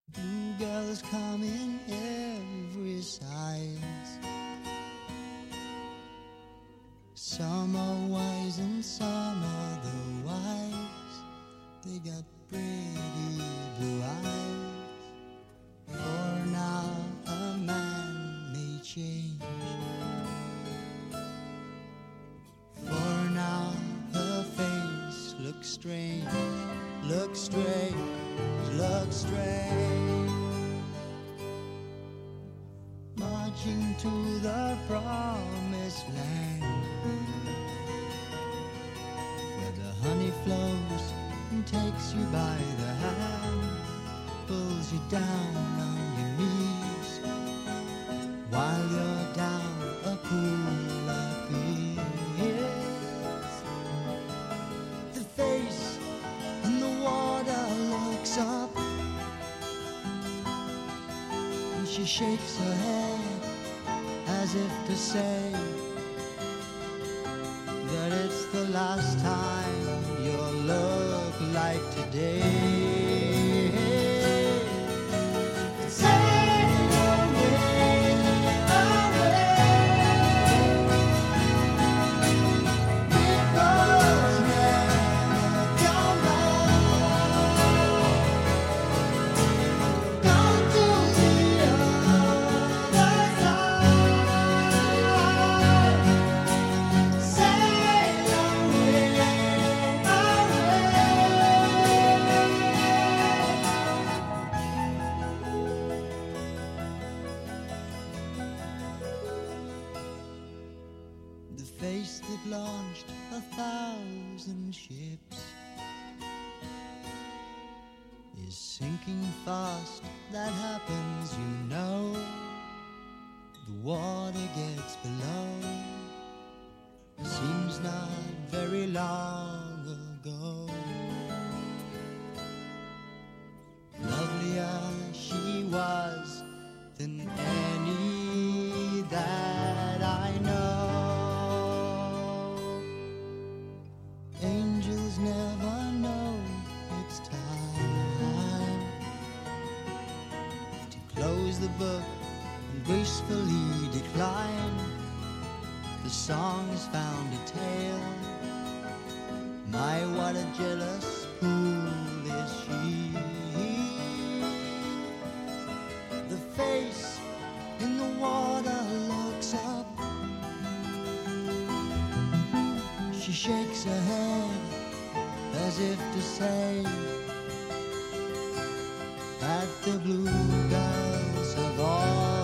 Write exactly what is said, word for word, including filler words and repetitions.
Bluebells come in every size. Some are wise and some otherwise. They got pretty blue eyes. For now a man may change. For now her face looks strange. Looks strange, looks strange. Marching to the promised land, where the honey flows and takes you by the hand, pulls you down on your knees, while you're down a pool of peas. The face in the water looks up, and she shakes her head as if to say that it's the last time you'll look like today. Sail away, away, because never come back. Go to the other side. Sail away, the face that launched a thousand ships is sinking fast. That happens, you know. The water gets below. Seems not very long ago. Lovelier she was than any that I know. Angels never know it's time to close the book and gracefully decline. The song's found a tale. My, what a jealous fool is she. The face in the water looks up. She shakes her head as if to say that the blue girls have all